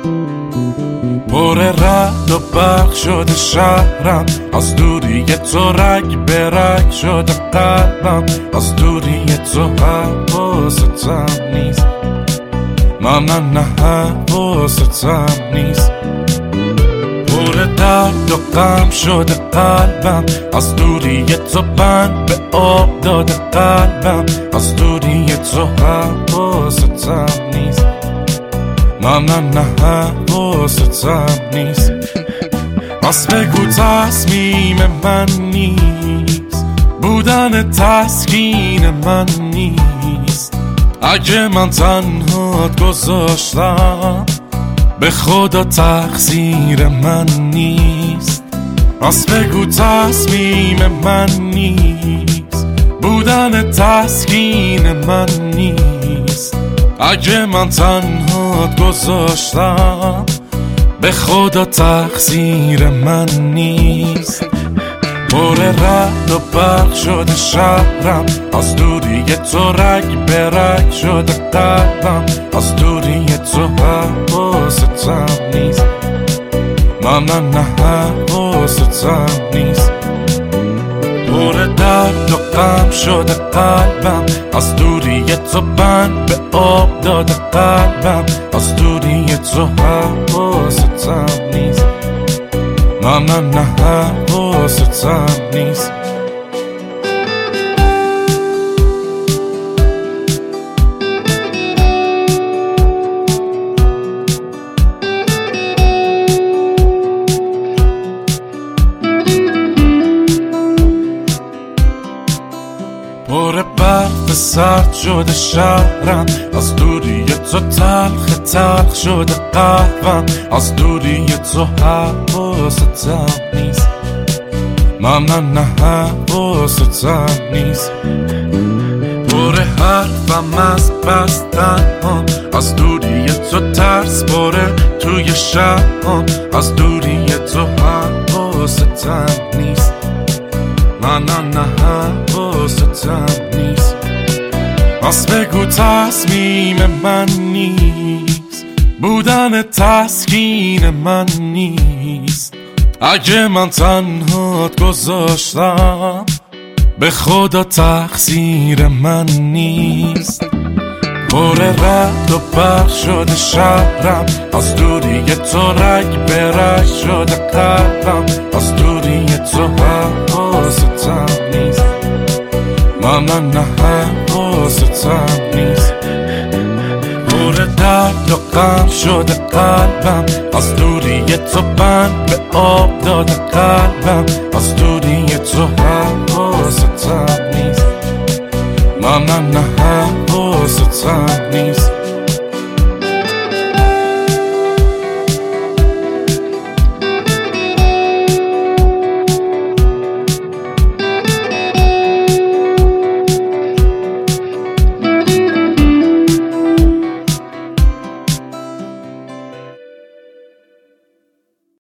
پر رعد و برق شده شهرم، از دوری تو رگ به رگ شده قلبم، از دوری تو حواستم نیست، نه حواستم نیست. پر درد و غم شده قلبم، از دوری تو بند به آب داده قلبم، از دوری تو حواستم نیست، نه حواستم نیست. پس بگو تصمیم من نیست، بودن تسکین من نیست. اگه من تنهات گذاشتم، به خدا تقصیر من نیست. پس بگو تصمیم من نیست، بودن تسکین من نیست. اگه من تنهات گذاشتم، به خدا تقصیر من نیست. پر رعد و برق شده شهرم، از دوری تو رگ به رگ شده قلبم، از دوری تو حواستم نیست، نه حواستم نیست. پر درد و غم شده قلبم، از دوری تو بند به آب داده قلبم، از دوری تو حواستم نیست، نه حواستم نیست. پر برف سرد شده شهرم، از دوری تو تلخ شده قهوم، از دوری تو حواستم نیست، نه حواستم نیست. پر حرفم از بستن، از دوری تو ترس باره توی شهرم، از دوری تو حواستم نیست، نه حواستم نیست. پس بگو تصمیم من نیست، بودن تسکین من نیست. اگه من تنهات گذاشتم، به خدا تقصیر من نیست. پر رعد و برق شده شهرم، از دوری تو رگ به رگ شده قلبم، از دوری تو حواستم نیست، نه حواستم نیست. پر درد و غم شده قلبم، از دوری تو بند به آب داده قلبم، از دوری تو حواستم نیست، نه حواستم نیست.